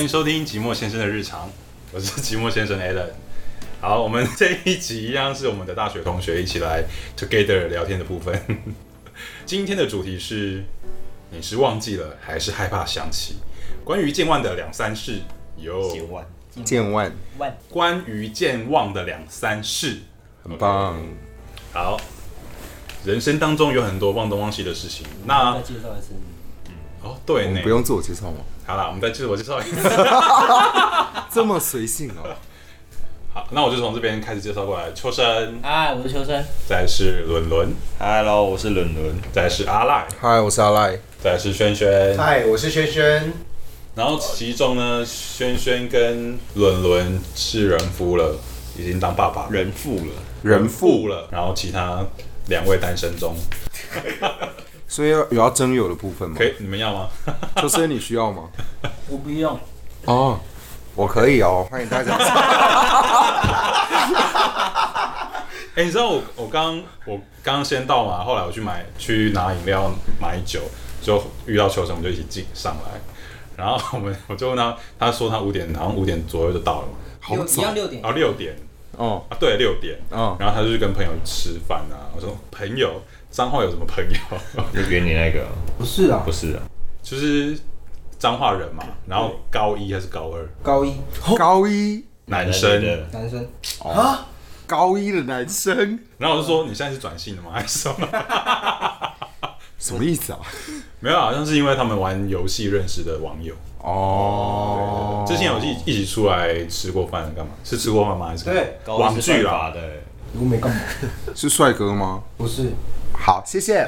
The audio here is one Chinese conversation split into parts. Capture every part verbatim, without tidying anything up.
迎收听寂寞先生的日常，我是寂寞先生 Alan。好，我们这一集一样是我们的大学同学一起来 together 聊天的部分。今天的主题是：你是忘记了还是害怕想起？关于健忘的两三事，有健忘， 健忘， 关于健忘的两三事， 很棒。 Okay. 好，人生当中有很多忘东忘西的事情。那再介绍一次。 哦，对呢， 不用自我介绍吗？ 好啦，我们再自我介绍一次。 这么随性哦。 好，那我就从这边开始介绍过来。秋生， 嗨，我是秋生。 再来是伦伦， Hello， 我是伦伦。 再来是阿赖， 嗨，我是阿赖。 再来是轩轩， 嗨，我是轩轩。 然后其中呢，轩轩跟伦伦是人夫了，已经当爸爸了， 人父了， 人父了。然后其他两位单身中。 所以有要征友的部分吗？ 可以，你们要吗？ 秋生，你需要吗？ 我不用。 哦，我可以哦，欢迎大家。 哎、欸，你知道我我刚我刚先到嘛，后来我去买去拿饮料买酒，就遇到秋生，我们就一起进上来，然后我们我就问他，他说他五点好像五点左右就到了嘛， 好一样六点。 哦六点， 哦啊对六点， 哦， 然后他就去跟朋友吃饭啊，我说朋友，彰化有什么朋友？ 就给你那个， 不是啊， 不是啊， 就是彰化人嘛，然后高一还是高二？ 高一高一男生， 男生啊，高一的男生， 然后我就说你现在是转性的吗？还是什么？ 什么意思啊？ 没有，好像是因为他们玩游戏认识的网友。 哦， 之前有一一起出来吃过饭，干嘛？是吃过饭吗？还是对网剧啦的？ 我没干嘛。 是帅哥吗？ 不是。 好，谢谢。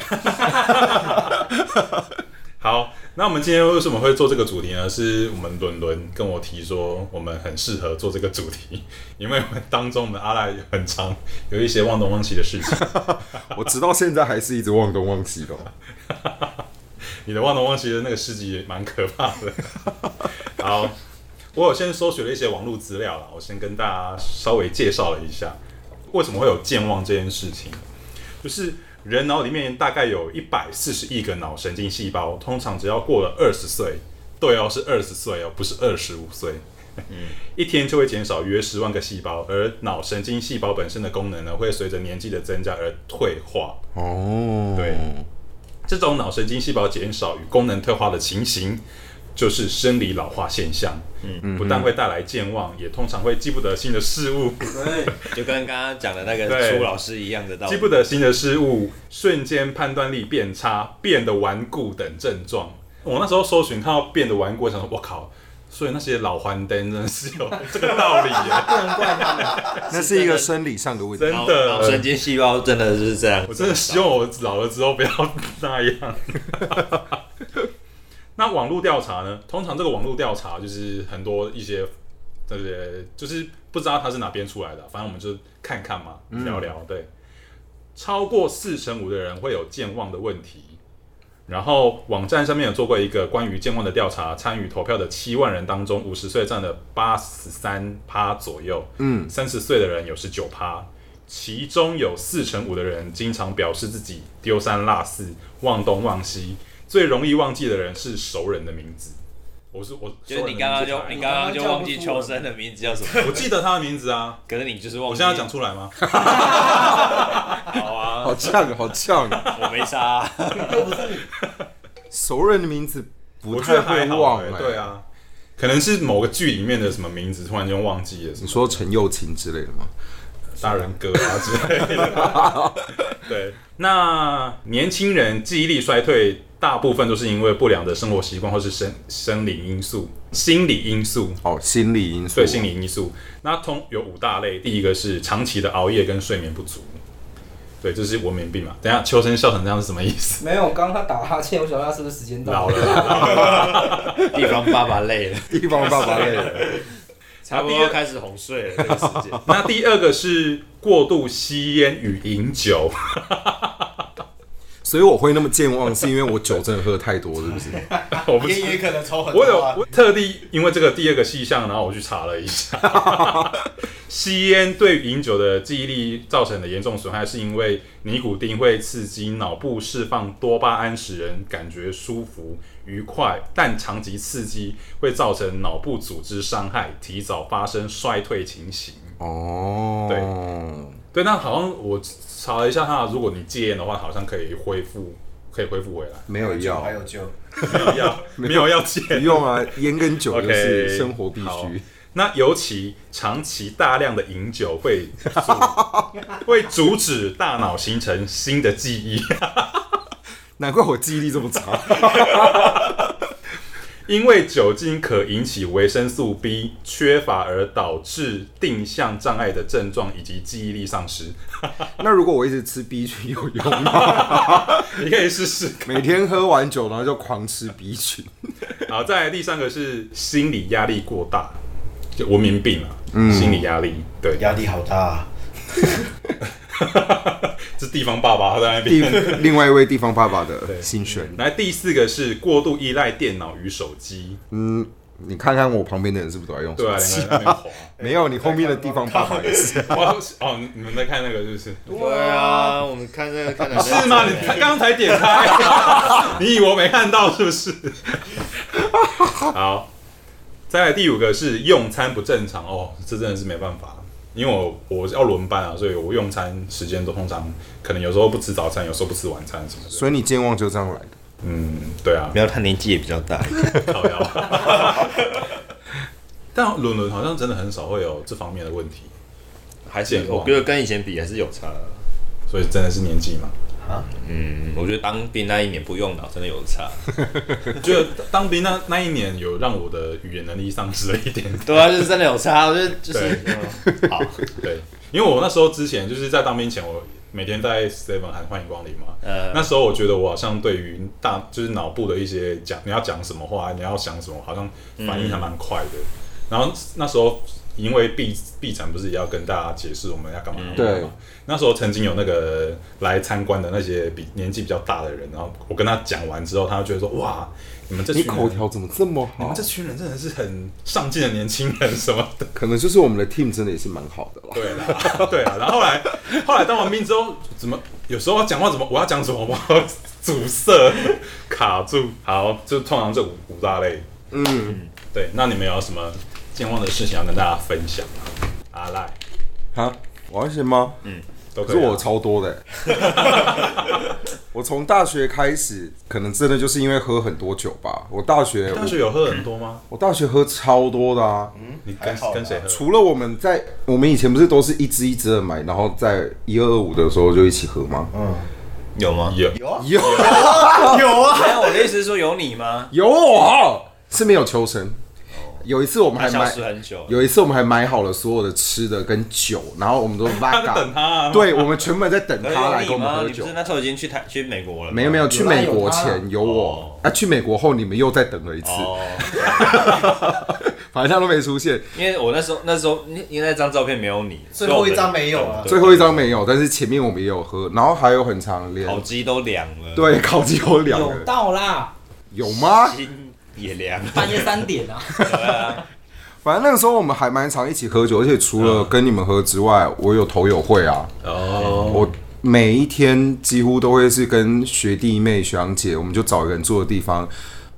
好，那我们今天为什么会做这个主题呢？是我们伦伦跟我提说，我们很适合做这个主题，因为我们当中我们阿赖很常有一些忘东忘西的事情。 我直到现在还是一直忘东忘西的。 你的忘东忘西的那个事迹也蛮可怕的。好，我有先搜寻了一些网络资料啦，我先跟大家稍微介绍了一下，为什么会有健忘这件事情，就是人脑里面大概有一百四十亿个脑神经细胞，通常只要过了二十岁，对哦，是二十岁哦，不是二十五岁，一天就会减少约十万个细胞，而脑神经细胞本身的功能呢，会随着年纪的增加而退化。 哦， 对。这种脑神经细胞减少与功能退化的情形，就是生理老化现象。嗯，不但会带来健忘，也通常会记不得新的事物。 对， 就跟刚刚讲的那个苏老师一样的道理。 记不得新的事物，瞬间判断力变差，变得顽固等症状。我那时候搜寻看到变得顽固，我想说，我靠！所以那些老还灯真的是有这个道理耶， 不能怪他们。 那是一个生理上的问题。 真的， 脑神经细胞真的是这样。 我真的希望我老了之后不要那样。那网络调查呢？通常这个网络调查就是很多一些这些，就是不知道它是哪边出来的，反正我们就看看嘛，聊聊。嗯、对，超过四成五的人会有健忘的问题。然后网站上面有做过一个关于健忘的调查，参与投票的七万人当中，五十岁占了八十三趴左右，嗯，三十岁的人有十九趴，其中有四成五的人经常表示自己丢三落四、忘东忘西，最容易忘记的人是熟人的名字。我是我， 就是你刚刚就你刚刚就忘记秋生的名字叫什么？ 我记得他的名字啊， 可是你就是忘记。 我现在讲出来吗？ 好啊， 好呛，好呛。 我没杀、啊。 熟人的名字不太会忘、欸， 对啊，可能是某个剧里面的什么名字突然间忘记了。 你说陈幼卿之类的吗？ 大人哥啊之类的。对，那年轻人记忆力衰退，大部分都是因为不良的生活习惯或是生生理因素、心理因素。 哦，心理因素。 对，心理因素。那通有五大类，第一个是长期的熬夜跟睡眠不足。对，这是文明病嘛。等一下，秋生笑成这样是什么意思？ 没有，刚刚他打哈欠，我想他是不是时间到？ 老了，老了。 地方爸爸累了， 地方爸爸累了。 差不多开始哄睡了这个时间。 那第二个是过度吸烟与饮酒。 所以我会那么健忘，是因为我酒真的喝太多，是不是？ 我不也也可能抽很多、 我啊。 有我特地因为这个第二个细项，然后我去查了一下，吸烟对饮酒的记忆力造成的严重损害，是因为尼古丁会刺激脑部释放多巴胺，使人感觉舒服愉快，但长期刺激会造成脑部组织伤害，提早发生衰退情形。 哦， 对对，那好像我查了一下它，如果你戒烟的话，好像可以恢复，可以恢复回来。 没有药， 还有救。 没有药，没有药戒， 不用啊，烟跟酒就是 OK， 生活必好须。 那尤其长期大量的饮酒会阻会阻止大脑形成新的记忆， 难怪我记忆力这么差。 因为酒精可引起维生素 B 缺乏而导致定向障碍的症状以及记忆力丧失。 那如果我一直吃 B 群有用吗？ 你可以试试。 每天喝完酒然后就狂吃 B 群。 好，再来第三个是心理压力过大，就文明病啊，嗯、心理压力，对， 压力好大、啊。 这地方爸爸他在那边， 另外一位地方爸爸的心声。 来，第四个是过度依赖电脑与手机。 嗯，你看看我旁边的人是不是都在用手对啊， 机？ 两个人在那边滑。 没有，你后面的地方爸爸也是。 哦，你们在看那个是不是？ 对啊，我们看这个看的是吗？你刚刚才点开，你以为我没看到是不是？好，再来第五个是用餐不正常哦，这真的是没办法。因为我我要轮班啊，所以我用餐时间都通常可能有时候不吃早餐，有时候不吃晚餐什么的。 所以你健忘就这样来的。 嗯，对啊。 没有，他年纪也比较大。 靠腰。但伦伦好像真的很少会有这方面的问题， 还是我觉得跟以前比还是有差。 所以真的是年纪嘛。 啊，嗯，我觉得当兵那一年不用脑真的有差。 觉得当兵那那一年有让我的语言能力丧失了一点。 对啊，就是真的有差。我觉得就是、嗯、好， 对，因为我那时候之前就是在当兵前，我每天在 Seven 喊欢迎光临嘛。呃，那时候我觉得我好像对于大就是脑部的一些讲你要讲什么话，你要想什么，好像反应还蛮快的。嗯、然后那时候因为闭闭展不是也要跟大家解释我们要干嘛？ 对。 那时候曾经有那个来参观的那些比年纪比较大的人，然后我跟他讲完之后，他就觉得说：“哇，你们这群人你口条怎么这么好？ 你们这群人真的是很上进的年轻人什么的。” 可能就是我们的 team 真的也是蛮好的啦。 对啦，对啦。然后后来后来当完兵之后，怎么有时候讲话怎么我要讲什么，我要阻塞卡住。好，就通常这五五大类。嗯，对。那你们有什么健忘的事情要跟大家分享吗？阿赖， 哈，我要先吗？嗯。可是我超多的，我从大学开始，可能真的就是因为喝很多酒吧。我大学大学有喝很多吗？ 我大学喝超多的啊。 嗯，你跟跟谁喝？ 除了我们在我们以前不是都是一支一支的买，然后在一二二五的时候就一起喝吗？ 嗯，有吗？ 有有啊有啊有啊！ 没有，我的意思是说有你吗？ 有我是没有求生。有一次我们还买，有一次我们还买好了所有的吃的跟酒，然后我们都 Vaga 等他、啊， 对，我们全部在等他来跟我们喝酒。 你不是那时候已经去台去美国了？ 没有没有，去美国前有我，啊，去美国后你们又再等了一次， 哦、 反正他都没出现。 因为我那时候那时候因为那张照片没有你， 最后一张没有啊， 最后一张没有，但是前面我们也有喝，然后还有很长连烤鸡都凉了， 对，烤鸡都凉了， 有到啦， 有吗？ 心也凉， 半夜三点啊。 对啊。 反正那个时候我们还蛮常一起喝酒，而且除了跟你们喝之外，我有投友会啊。哦。我每一天几乎都会是跟学弟妹、学长姐，我们就找一个人住的地方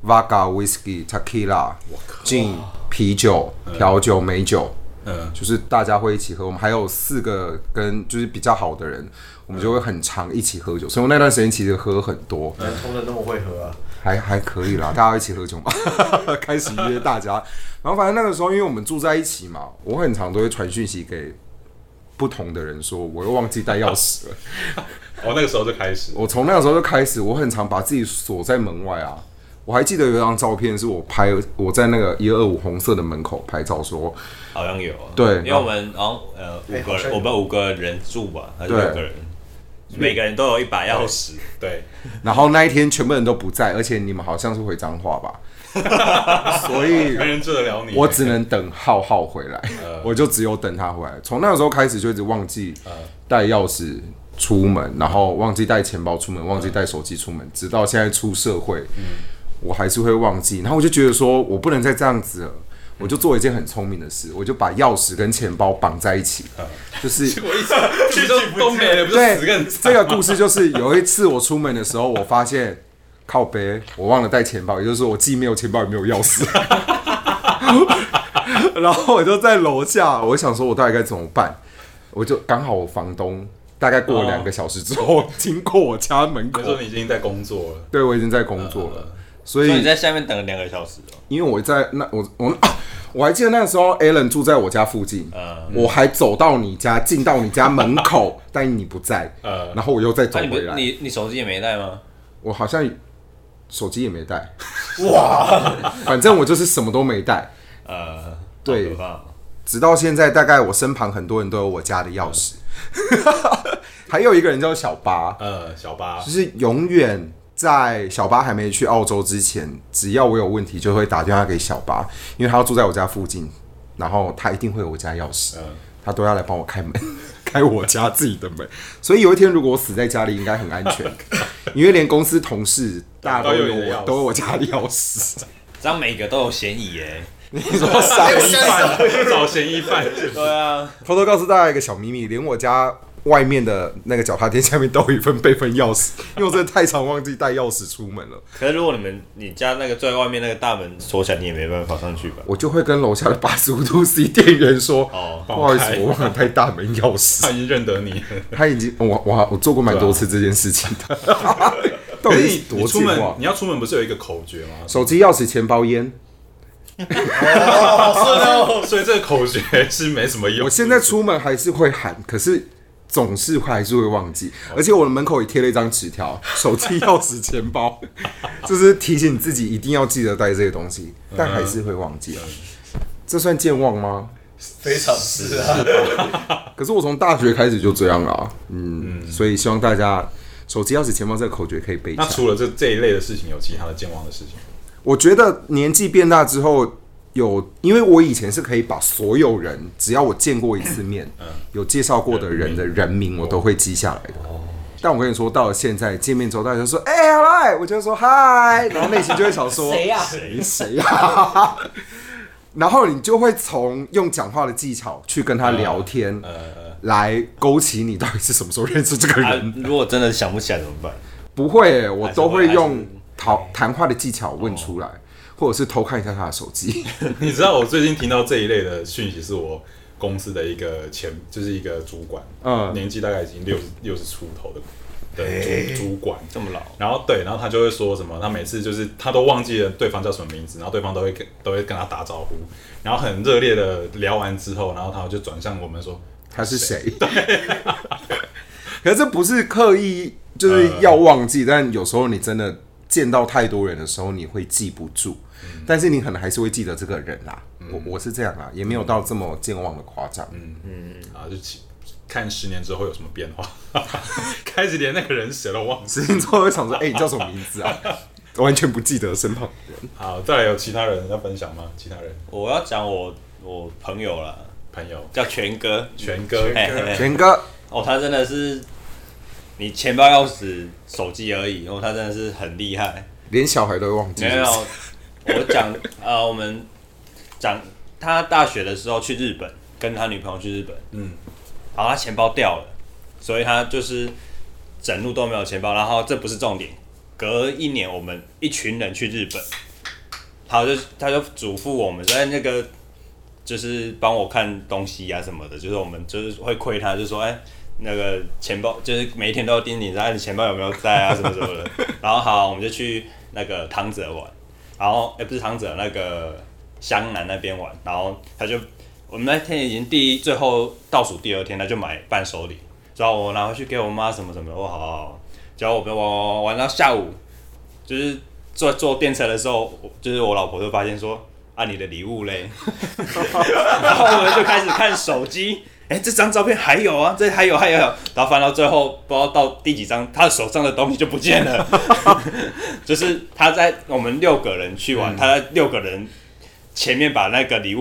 ，Vodka、Whisky、Tequila、Gin、啤酒、调酒、美酒，嗯，就是大家会一起喝。我们还有四个跟就是比较好的人，我们就会很常一起喝酒。所以我那段时间其实喝很多。 人通的那么会喝啊？ 还还可以啦，大家一起喝酒嘛，开始约大家。然后反正那个时候，因为我们住在一起嘛，我很常都会传讯息给不同的人说，我又忘记带钥匙了。 哦，那个时候就开始， 我从那个时候就开始，我很常把自己锁在门外啊。我还记得有一张照片，是我拍我在那个一二五红色的门口拍照说， 好像有啊， 对， 因为我们然后呃五个人，我们五个人住吧，还是六个人。每个人都有一把钥匙， 对。 然后那一天全部人都不在，而且你们好像是回彰化吧，所以没人治得了你。 我只能等浩浩回来，呃、我就只有等他回来。从那个时候开始就一直忘记带钥匙出门，然后忘记带钱包出门，忘记带手机出门，直到现在出社会，嗯、我还是会忘记。然后我就觉得说，我不能再这样子了。我就做一件很聪明的事，我就把钥匙跟钱包绑在一起，嗯、就是我一直去都没了，不是死更惨。 这个故事就是有一次我出门的时候，我发现靠背我忘了带钱包，也就是说我既没有钱包也没有钥匙，然后我就在楼下，我想说我到底该怎么办？我就刚好我房东大概过了两个小时之后、哦、经过我家门口， 你说你已经在工作了， 对我已经在工作了。呃所以, 所以你在下面等了两个小时哦。 因为我在那我我、啊、我还记得那个时候 Alan 住在我家附近，呃、我还走到你家进到你家门口，但你不在，呃、然后我又再走回来。 啊、你你, 你手机也没带吗？ 我好像手机也没带，哇！反正我就是什么都没带。呃，对，直到现在，大概我身旁很多人都有我家的钥匙，嗯、还有一个人叫小八， 呃，小八就是永远。在小八还没去澳洲之前，只要我有问题，就会打电话给小八，因为他要住在我家附近，然后他一定会有我家钥匙，嗯、他都要来帮我开门，开我家自己的门。所以有一天如果我死在家里，应该很安全，因为连公司同事大家都有我，都有我家的钥匙， 这样每个都有嫌疑耶。 你说杀人犯， 找嫌疑犯？ 对啊。 偷偷告诉大家一个小秘密，连我家外面的那个脚踏垫下面都有一份备份钥匙，因为我真的太常忘记带钥匙出门了。 可是如果你们你家那个最外面那个大门锁起来，你也没办法上去吧？ 我就会跟楼下的八十五度 C 店员说：“哦，不好意思，我忘了带大门钥匙。” 他已经认得你， 他已经我我我做过蛮多次这件事情的。 到底你多出门？你要出门不是有一个口诀吗？ 手机、钥匙、钱包、烟。 哦，所以这个口诀是没什么用。 我现在出门还是会喊，可是总是还是会忘记。而且我的门口也贴了一张纸条：手机、钥匙、钱包，就是提醒你自己一定要记得带这些东西，但还是会忘记。这算健忘吗？ 非常是啊。 可是我从大学开始就这样了，嗯，嗯所以希望大家手机、钥匙、钱包这个口诀可以背起来。 那除了这这一类的事情，有其他的健忘的事情？ 我觉得年纪变大之后，有因为我以前是可以把所有人，只要我见过一次面，嗯、有介绍过的人的人名，我都会记下来的。哦、但我跟你说，到了现在见面之后，大家就说：“哎、欸，好来！”我就说：“嗨！”然后内心就会想说：“ 谁呀？ 谁谁呀？”然后你就会从用讲话的技巧去跟他聊天，呃呃、来勾起你到底是什么时候认识这个人。 啊、如果真的想不起来怎么办？ 不会、欸，我都会用。谈话的技巧问出来，哦、或者是偷看一下他的手机。 你知道我最近听到这一类的讯息，是我公司的一个前，就是一个主管，嗯，年纪大概已经六十六十出头的的主、欸、主管， 这么老。 然后对，然后他就会说什么，他每次就是他都忘记了对方叫什么名字，然后对方都会跟都会跟他打招呼，然后很热烈的聊完之后，然后他就转向我们说他是谁？对。可是这不是刻意就是要忘记，呃、但有时候你真的。见到太多人的时候，你会记不住，嗯、但是你可能还是会记得这个人啦。嗯、我我是这样啦，也没有到这么健忘的夸张。嗯嗯啊，就看十年之后有什么变化，开始连那个人谁都忘记。 十年之后会想说，哎、欸，你叫什么名字啊？完全不记得身旁的人。 好，再来有其他人要分享吗？其他人， 我要讲我我朋友啦， 朋友叫全哥， 全哥， 全哥， 哦，他真的是。你钱包、钥匙、手机而已，然后他真的是很厉害， 连小孩都会忘记是不是。 没有，我讲呃，我们讲他大学的时候去日本，跟他女朋友去日本，嗯，然后他钱包掉了，所以他就是整路都没有钱包。然后这不是重点，隔一年我们一群人去日本，他就他就嘱咐我们在那个就是帮我看东西啊什么的，就是我们就是会亏他，就说哎。那个钱包就是每一天都要叮咛，然后你钱包有没有带啊什么什么的。然后好，我们就去那个汤泽玩，然后哎、欸、不是汤泽，那个湘南那边玩。然后他就我们那天已经第一最后倒数第二天，他就买伴手礼，然后我拿回去给我妈什么什么，我好好好。结果我们玩玩玩到下午，就是坐坐电车的时候，就是我老婆就发现说啊你的礼物嘞，然后我们就开始看手机。哎、欸，这张照片还有啊，这还有还有，然后翻到最后不知道到第几张，他的手上的东西就不见了。就是他在我们六个人去玩，嗯、他在六个人前面把那个礼物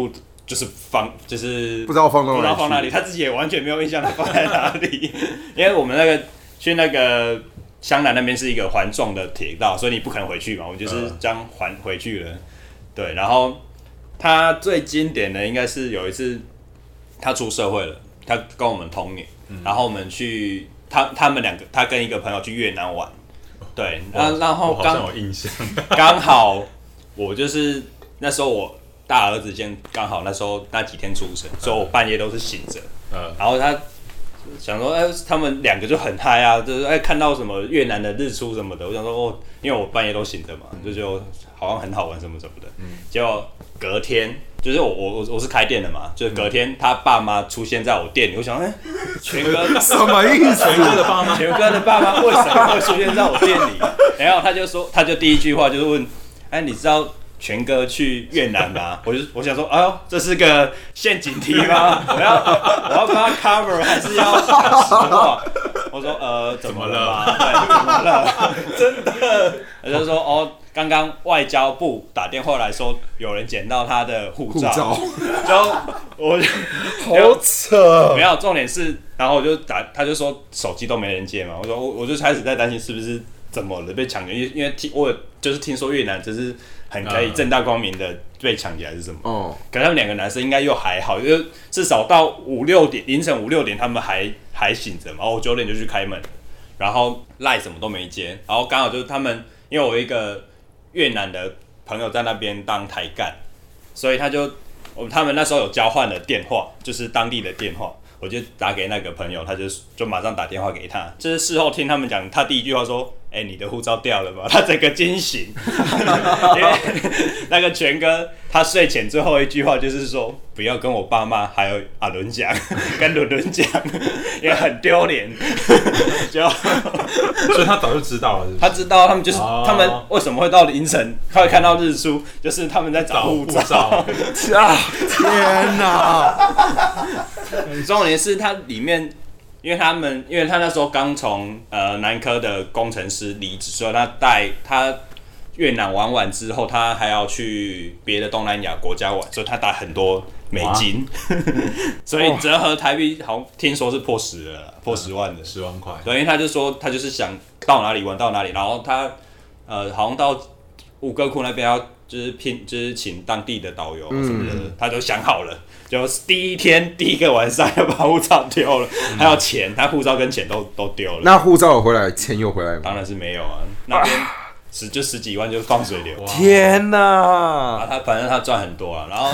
就是放就是不知道放到哪里， 不知道放哪里，他自己也完全没有印象他放在哪里，因为我们那个去那个湘南那边是一个环状的铁道，所以你不可能回去嘛，我们就是这样环回去了。对，然后他最经典的应该是有一次他出社会了，他跟我们同年，嗯、然后我们去他他们两个，他跟一个朋友去越南玩，对，然然后刚有印象， 刚好我就是那时候我。大儿子先刚好那时候那几天出生，所以我半夜都是醒着。嗯，然后他想说，哎、欸，他们两个就很嗨啊，就是哎、欸、看到什么越南的日出什么的，我想说哦，因为我半夜都醒着嘛，就觉得好像很好玩什么什么的。嗯，结果隔天就是我我我是开店的嘛，就是隔天他爸妈出现在我店里，我想哎、欸，全哥什么意思？ 全哥的爸妈， 全哥的爸妈为什么会出现在我店里？然后他就说，他就第一句话就是问，哎、欸，你知道？全哥去越南吗？我就我想说，哎呦，这是个陷阱题吗？我要我要帮他 cover 还是要讲实话？我说呃，怎么了吗？对，怎么了？真的？他就说哦，刚刚外交部打电话来说，有人捡到他的护照， 照就我就好扯。 没有，重点是，然后我就打，他就说手机都没人接嘛。我说我我就开始在担心是不是怎么了被抢劫，因为因为听我就是听说越南就是很可以正大光明的被抢劫还是什么？哦，可是他们两个男生应该又还好，就是至少到五六点凌晨五六点他们还还醒着嘛。然后我九点就去开门，然后赖什么都没接，然后刚好就是他们，因为我有一个越南的朋友在那边当台干，所以他就我他们那时候有交换的电话，就是当地的电话。我就打给那个朋友，他就就马上打电话给他。就是事后听他们讲，他第一句话说：“哎、欸，你的护照掉了吧？”他整个惊醒，因为那个全哥他睡前最后一句话就是说：“不要跟我爸妈还有阿伦讲，跟伦伦讲，因为很丢脸。”就所以他早就知道了是不是， 他知道他们就是、哦、他们为什么会到凌晨，他会看到日出，就是他们在找护照。 啊！天哪！ 重点是它里面，因为他们，因为他那时候刚从呃南科的工程师离职，所以他带他越南玩完之后，他还要去别的东南亚国家玩，所以他带很多美金，所以折合台币好像听说是破十了啦，破十万的， 十万块。 所以他就说他就是想到哪里玩到哪里，然后他呃好像到吴哥窟那边要就是聘就是请当地的导游什么的，嗯、他都想好了。就第一天第一个晚上要把护照丢了，嗯、还有钱，他护照跟钱都都丢了。 那护照有回来，钱有回来吗？ 当然是没有啊，那边十就十几万就放水流。 天哪！ 啊，他反正他赚很多啊，然后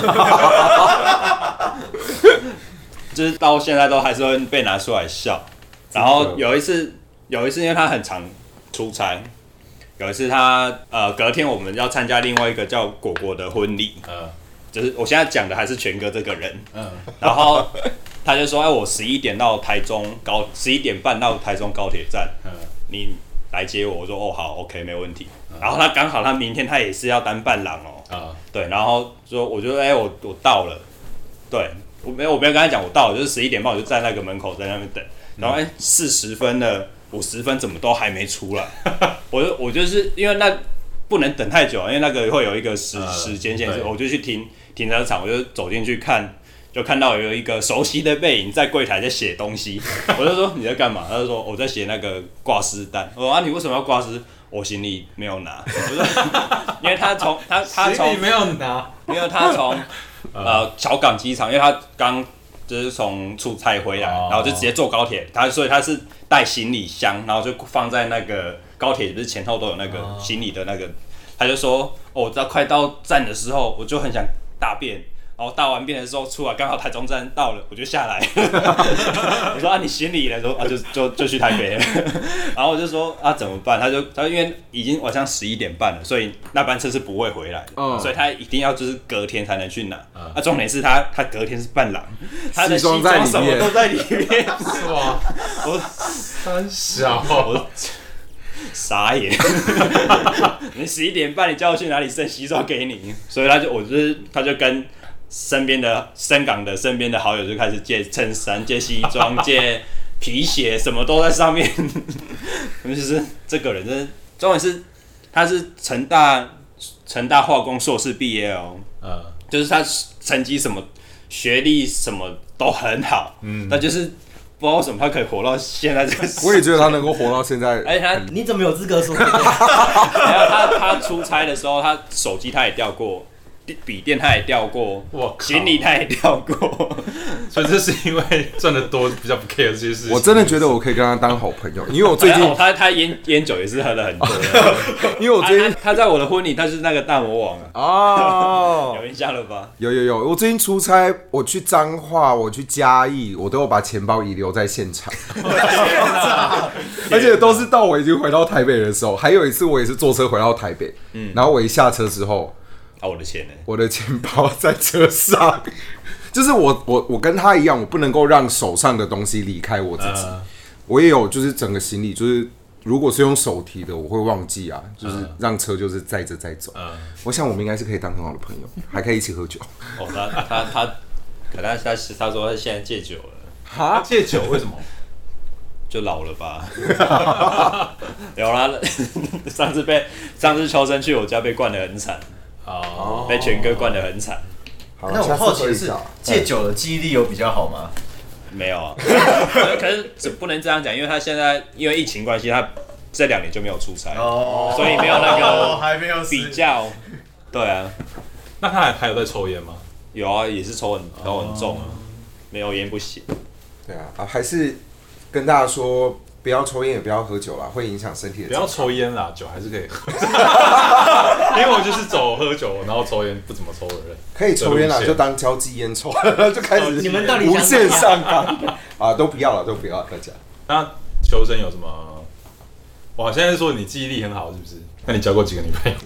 就是到现在都还是会被拿出来笑。然后有一次，有一次因为他很常出差，有一次他呃隔天我们要参加另外一个叫果果的婚礼，呃。就是我现在讲的还是全哥这个人，嗯，然后他就说，哎，我十一点到台中高，十一点半到台中高铁站，嗯，你来接我，我说哦好 ，OK 没问题。嗯、然后他刚好他明天他也是要当伴郎哦，啊、嗯，对，然后说我就哎、欸、我我到了，对我没有我没有跟他讲我到了，就是十一点半我就在那个门口在那边等，然后哎四十分了，五十分怎么都还没出来，我就我就是因为那不能等太久，因为那个会有一个时、呃、时间限制，我就去听。停车场，我就走进去看，就看到有一个熟悉的背影在柜台在写东西。我就说你在干嘛？他就说我在写那个挂失单。我说啊，你为什么要挂失？我行李没有拿。我说，因为他从他他从行李没有拿， 因为他从呃小港机场，因为他刚就是从出差回来，然后就直接坐高铁。他所以他是带行李箱，然后就放在那个高铁不是前后都有那个行李的那个。他就说，哦，到快到站的时候，我就很想大便，然后大完便的时候出来，刚好台中站到了，我就下来。我说啊，你行李呢？说啊，就就就去台北了。然后我就说啊，怎么办？他就他因为已经晚上十一点半了，所以那班车是不会回来的，嗯、所以他一定要就是隔天才能去拿。嗯、啊，重点是他他隔天是伴郎，他的西装什么都在里面。 哇，我三小。我傻眼！你十一点半，你叫我去哪里剩西装给你？所以他就，我就是，他就跟身边的深港的身边的好友就开始借衬衫、借西装、借皮鞋，什么都在上面。就是这个人真的，重点是他是成大成大化工硕士毕业哦，呃，就是他成绩什么学历什么都很好，嗯，但就是不知道为什么他可以活到现在这个时代。 我也觉得他能够活到现在。 而且他， 你怎么有资格说？ 还有他他出差的时候，他手机他也掉过。笔电他也掉过，行李他也掉过， 所以这是因为赚的多比较不 care 这些事情。 我真的觉得我可以跟他当好朋友，因为我最近、 哦、他他烟烟酒也是喝了很多因为我最近他, 他在我的婚礼他是那个大魔王啊， 哦， 有印象了吧？ 有有有，我最近出差，我去彰化，我去嘉义，我都有把钱包遗留在现场，而且都是到我已经回到台北的时候。还有一次我也是坐车回到台北，嗯，然后我一下车之后。 啊、我的钱呢？ 我的钱包在车上，就是我我我跟他一样，我不能够让手上的东西离开我自己。Uh, 我也有就是整个行李，就是如果是用手提的，我会忘记啊，就是让车就是载着载走。Uh, 我想我们应该是可以当很好的朋友，还可以一起喝酒。 哦，他他他，可他他他说他现在戒酒了。 哈？戒酒为什么？ 就老了吧。有啦，上次被上次秋生去我家被灌得很惨。哦，被全哥灌得很惨。 那我好奇的是，戒酒的记忆力有比较好吗？ 没有啊，可是不能这样讲，因为他现在因为疫情关系，他这两年就没有出差，哦，所以没有那个还没有比较。对啊， 那他还还有在抽烟吗？ 有啊，也是抽很抽很重啊，没有烟不行。 对啊，啊还是跟大家说。不要抽烟，也不要喝酒啦，会影响身体的。 不要抽烟啦，酒还是可以喝。因为我就是走喝酒，然后抽烟不怎么抽的人。 可以抽烟啦，就当交际烟抽，就开始你们到底无限上纲啊，都不要了，都不要大家。 那求生有什么？哇，现在是说你记忆力很好，是不是？那你交过几个女朋友？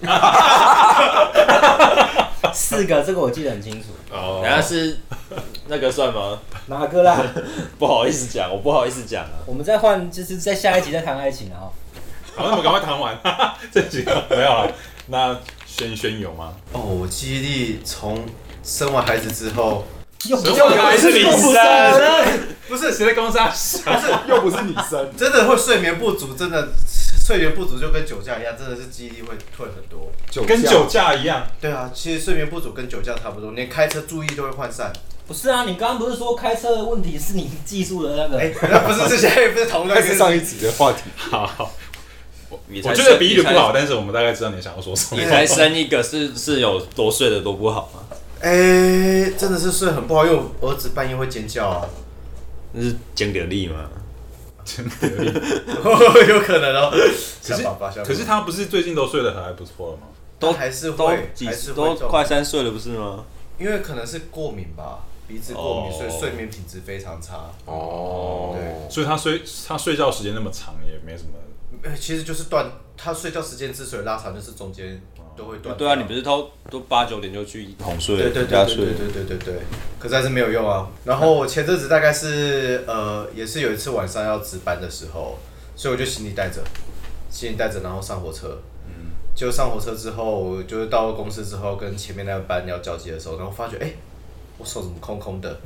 四个，这个我记得很清楚。 哦，人家是那个算吗？ 哪个啦？ 不好意思讲，我不好意思讲啊。 我们再换，就是在下一集再谈爱情啊。 好，那我们赶快谈完这几个没有了。那轩轩有吗？ 哦，我记忆力从生完孩子之后， 又又还是女生， 不是谁在公司啊？ 不是又不是女生， 真的会睡眠不足，真的睡眠不足就跟酒驾一样，真的是记忆力会退很多。 跟酒驾一样？ 对啊，其实睡眠不足跟酒驾差不多，连开车注意都会涣散。 不是啊，你刚刚不是说开车的问题是你技术的那个？ 哎、欸，那不是之前不是同那是上一集的话题。 好，我觉得比喻不好，但是我们大概知道你想要说什么。 你才生一个是是有多睡得多不好吗？ 哎、欸，真的是睡很不好，因为我儿子半夜会尖叫啊。 那是尖得力吗？ 尖得力， 有可能哦。 可是可是他不是最近都睡得很还不错了吗？ 都还是会， 几还是都快三岁了不是吗？ 因为可能是过敏吧，鼻子过敏，所以睡眠品质非常差。哦，对， 所以他睡他睡觉时间那么长也没什么。 呃，其实就是断，他睡觉时间之所以拉长，就是中间都会断。 对啊，你不是都都八九点就去哄睡， 对对对对对对对对对，可是还是没有用啊。然后我前阵子大概是呃，也是有一次晚上要值班的时候，所以我就行李带着，行李带着，然后上火车。嗯。就上火车之后，我就是到了公司之后，跟前面那个班要交接的时候，然后发觉，哎、欸，我手怎么空空的？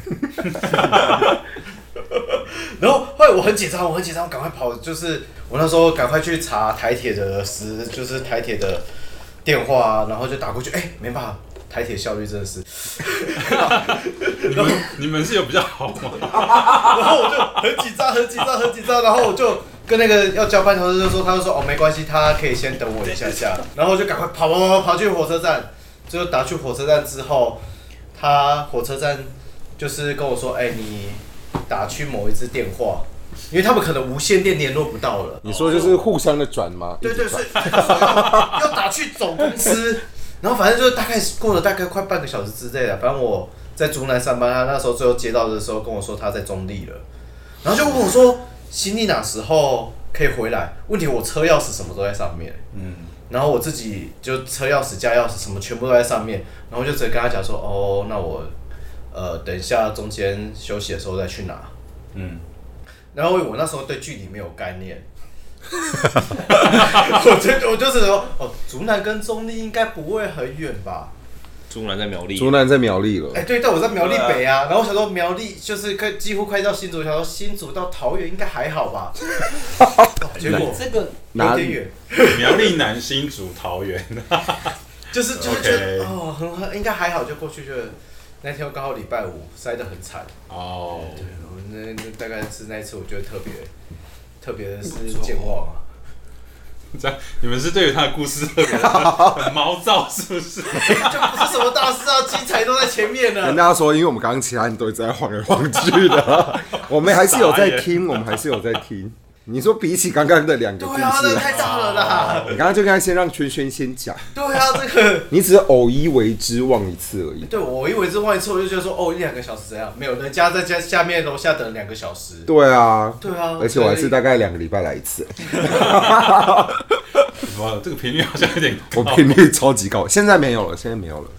然后后来我很紧张，我很紧张，赶快跑，就是我那时候赶快去查台铁的时，就是台铁的电话、啊，然后就打过去，哎、欸，没办法，台铁效率真的是。 你们你们是有比较好吗？ 然后我就很紧张，很紧张，很紧张，然后我就跟那个要交班同事就说，他就说哦没关系，他可以先等我一下下，然后我就赶快跑跑跑跑去火车站，最后打去火车站之后，他火车站就是跟我说，哎、欸、你打去某一支电话。因为他们可能无线电联络不到了。 你说就是互相的转吗？ 对对，所以要要打去总公司，然后反正就是大概过了大概快半个小时之类的。反正我在竹南上班，他那时候最后接到的时候跟我说他在中立了，然后就问我说行李哪时候可以回来？问题我车钥匙什么都在上面，嗯，然后我自己就车钥匙、家钥匙什么全部都在上面，然后我就直接跟他讲说，哦，那我呃等一下中间休息的时候再去拿，嗯。然后我那时候对距离没有概念，我就我就是说，哦，竹南跟中立应该不会很远吧？ 竹南在苗栗， 竹南在苗栗了。 哎、欸，对，但我在苗栗北啊。然后我想说苗栗就是快几乎快到新竹，我想说新竹到桃园应该还好吧？结果这个有点远。 苗栗南、新竹、桃园， 就是就是觉得、okay. 哦，很很应该还好，就过去就那天刚好礼拜五，塞得很惨。 哦， 对，我那那大概是那一次，我觉得特别特别的是健忘啊。 这样你们是对于他的故事特别很毛躁，是不是？ 就不是什么大事啊，精彩都在前面呢。 跟大家说，因为我们刚刚其他人都在晃来晃去的，我们还是有在听，我们还是有在听。你说比起刚刚的两个故事， 对啊，那太大了啦！ 你刚刚就应该先让轩轩先讲。 对啊，这个你只是偶一为之，忘一次而已。 对我以为是忘一次，我就觉得说哦，一两个小时怎样？没有，人家在家下面楼下等两个小时。 对啊， 对啊， 而且我还是大概两个礼拜来一次。 哇，这个频率好像有点高。 我频率超级高，现在没有了，现在没有了。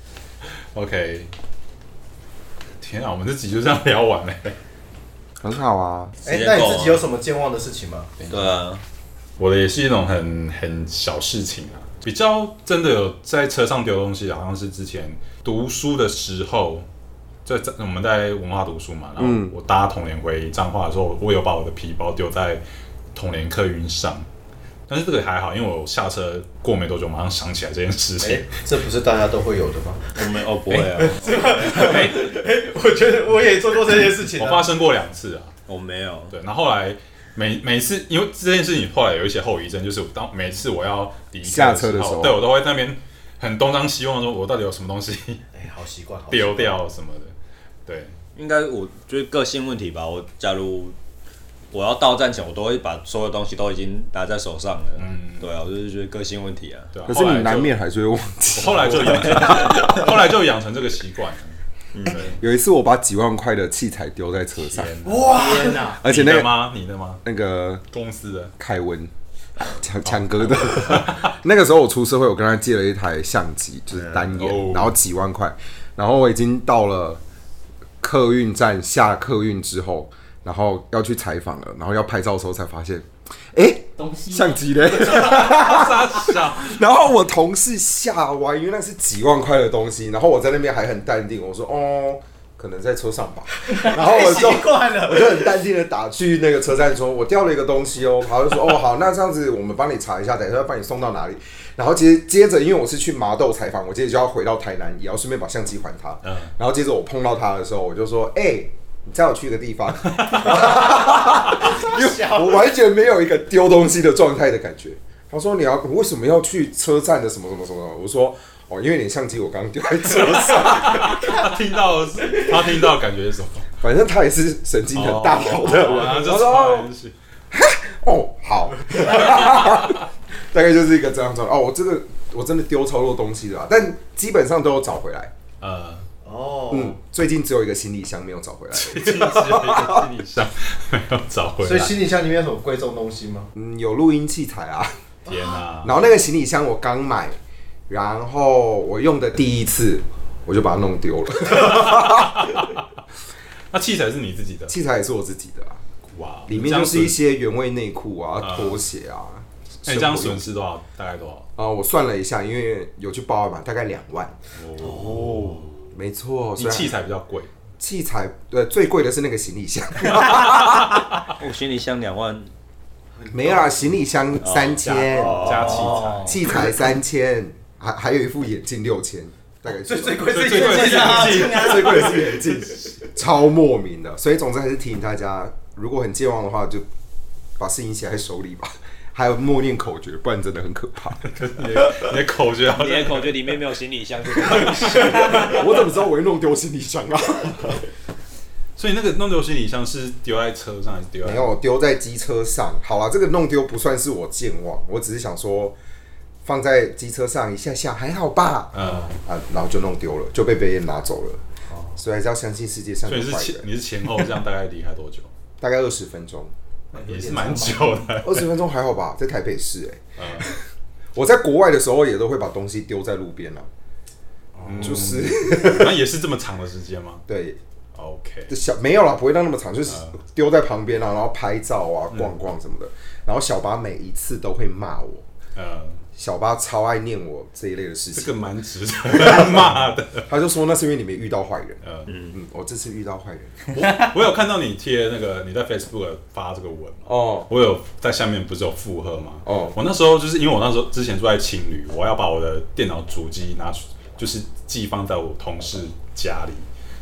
OK， 天啊，我们这集就这样聊完了。 很好啊。 哎、欸，那你自己有什么健忘的事情吗？ 对啊， 我的也是一种很很小事情啊，比较真的有在车上丢东西的，好像是之前读书的时候，在我们在文化读书嘛，然后我搭统联回彰化的时候，我有把我的皮包丢在统联客运上。但是这个还好，因为我下车过没多久，马上想起来这件事情。 欸、这不是大家都会有的吗？ 我们哦不会啊， 欸欸、我觉得我也做过这件事情、啊， 我发生过两次啊。 我没有。 对，然后后来每每次，因为这件事情后来有一些后遗症，就是当每次我要离开下车的时候， 对我都会在那边很东张西望，说我到底有什么东西， 哎、欸，好习惯， 丢掉什么的。对， 应该我觉得个性问题吧。我假如我要到站前，我都会把所有东西都已经拿在手上了。嗯，对啊，我就是觉得个性问题啊。 对啊， 可是你难免还是会忘记。 后来就养成，后来就养成这个习惯。 嗯，有一次我把几万块的器材丢在车上， 哇！ 而且那个你的吗？你的吗？ 那个公司的凯文，强强哥的。那个时候我出社会，我跟他借了一台相机，就是单眼， 哦、 然后几万块，然后我已经到了客运站下客运之后。然后要去采访了，然后要拍照的时候才发现，哎、欸，相机嘞！然后我同事吓歪，因为那是几万块的东西。然后我在那边还很淡定，我说哦，可能在车上吧。然后我就我就很淡定的打去那个车站说，我掉了一个东西哦。然后就说哦好，那这样子我们帮你查一下，等一下要帮你送到哪里。然后接接着，因为我是去麻豆采访，我接着就要回到台南，也要顺便把相机还他。嗯。然后接着我碰到他的时候，我就说，哎、欸。你载我去一个地方，因为我完全没有一个丢东西的状态的感觉。他说：“你要你为什么要去车站的什么什么什么？”我说：“哦，因为你相机我刚刚丢在车上。” 他听到他听到感觉是什么？ 反正他也是神经很大条的人。 他说：“哦，好。”大概就是一个这样状态。哦，我这个我真的丢超多东西的，但基本上都有找回来。呃。 哦， 嗯，最近只有一个行李箱没有找回来， 最近只有一个行李箱没有找回来， 所以行李箱里面有什么贵重东西吗？ 嗯，有录音器材啊。 天啊！ 然后那个行李箱我刚买，然后我用的第一次我就把它弄丢了。 那器材是你自己的？ 器材也是我自己的啊。 哇， 里面就是一些原味内裤啊、拖鞋啊。 那你这样损失多少？大概多少？ 啊、呃，我算了一下，因为有去报嘛，大概两万。 哦。 没错， 你器材比较贵， 器材对最贵的是那个行李箱， 我行李箱两万， 没有啦，行李箱三千加器材， 器材三千，还还有一副眼镜六千，大概最最贵是眼镜，最贵的是眼镜，超莫名的，所以总之还是提醒大家，如果很健忘的话，就把事情写在手里吧。还有默念口诀，不然真的很可怕。 你的你的口诀， 你的口诀里面没有行李箱， 我怎么知道我会弄丢行李箱啊？ 所以那个弄丢行李箱是丢在车上还是丢在？ 没有，丢在机车上。好啦，这个弄丢不算是我健忘，我只是想说放在机车上一下下还好吧。嗯啊，然后就弄丢了，就被别人拿走了。哦，所以还是要相信世界上的坏人。 所以是前你是前后这样大概离开多久？ 大概二十分钟。 也是蛮久的， 二十分钟还好吧，在台北市哎、欸。嗯、我在国外的时候也都会把东西丢在路边了，嗯、就是那也是这么长的时间吗？ 对 ，OK， 小没有啦，不会到那么长，就是丢在旁边啊，然后拍照啊、逛逛什么的。嗯、然后小巴每一次都会骂我，嗯，小巴超爱念我这一类的事情， 这个蛮值得骂的。 他就说那是因为你没遇到坏人。嗯嗯，我这次遇到坏人。 我我有看到你贴那个你在 Facebook 发这个文哦，我有在下面不是有附和吗？哦，我那时候就是因为我那时候之前住在青旅，我要把我的电脑主机拿出，就是寄放在我同事家里。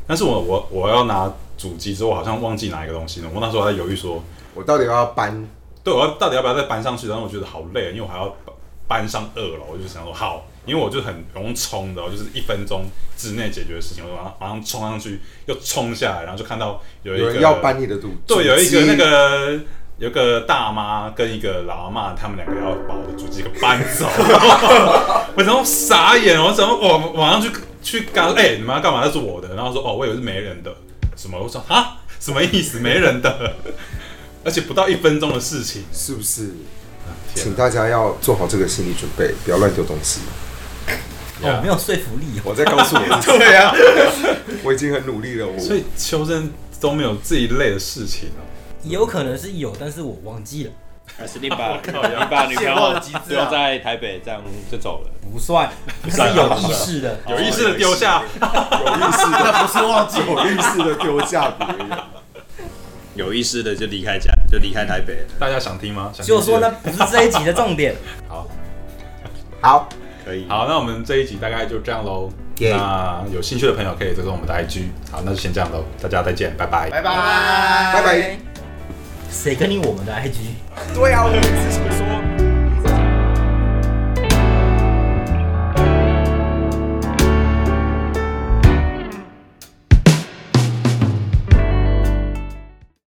但是我我我要拿主机之后，我好像忘记拿一个东西了。我那时候还在犹豫说， 我到底要搬？ 对，我要到底要不要再搬上去？然后我觉得好累，因为我还要搬上二楼，我就想说好，因为我就很容易冲的，我就是一分钟之内解决的事情，我就马上马上冲上去，又冲下来，然后就看到有一个有人要搬你的主， 对，有一个那个。有个大妈跟一个老阿嬷，他们两个要把我的主机给搬走，我然后傻眼，我怎么我马上去去干，哎、欸，你们要干嘛？那是我的，然后说哦，我以为是没人的，什么？我说啊，什么意思？没人的，而且不到一分钟的事情， 是不是？请大家要做好这个心理准备，不要乱丢东西。 哦，没有说服力、哦。 我在告诉我自己， 对啊， 我已经很努力了。我所以邱真都没有这一类的事情啊。 也有可能是有，但是我忘记了。 还是你把你把女朋友丢在台北，这样就走了？ 不算，是有意识的， 有意识的丢下， 有意识的， 不是忘记， 有意识的丢下别人， 有意识的就离开家，就离开台北了。 大家想听吗？想听就说那不是这一集的重点。 好， 好， 可以。 好，那我们这一集大概就这样喽。Yeah. 那有兴趣的朋友可以追踪我们的 I G。好，那就先这样喽，大家再见，拜拜， 拜拜， 拜拜。 谁跟你我们的 I G？ 对啊，我们之前说。